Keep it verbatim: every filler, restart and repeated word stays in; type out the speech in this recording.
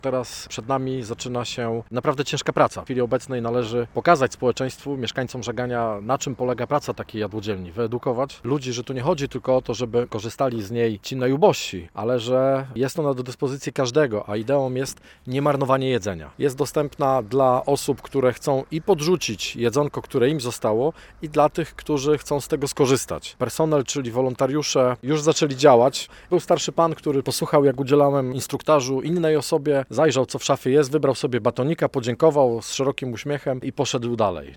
Teraz przed nami zaczyna się naprawdę ciężka praca. W chwili obecnej należy pokazać społeczeństwu, mieszkańcom Żagania, na czym polega praca takiej jadłodzielni. Wyedukować ludzi, że tu nie chodzi tylko o to, żeby korzystali z niej ci najubożsi, ale że jest ona do dyspozycji każdego, a ideą jest niemarnowanie jedzenia. Jest dostępna dla osób, które chcą i podrzucić jedzonko, które im zostało, i dla tych, którzy chcą z tego skorzystać. Personel, czyli wolontariusze, już zaczęli działać. Był starszy pan, który posłuchał, jak udzielałem instruktażu innej osobie, zajrzał, co w szafie jest, wybrał sobie batonika, podziękował z szerokim uśmiechem i poszedł dalej.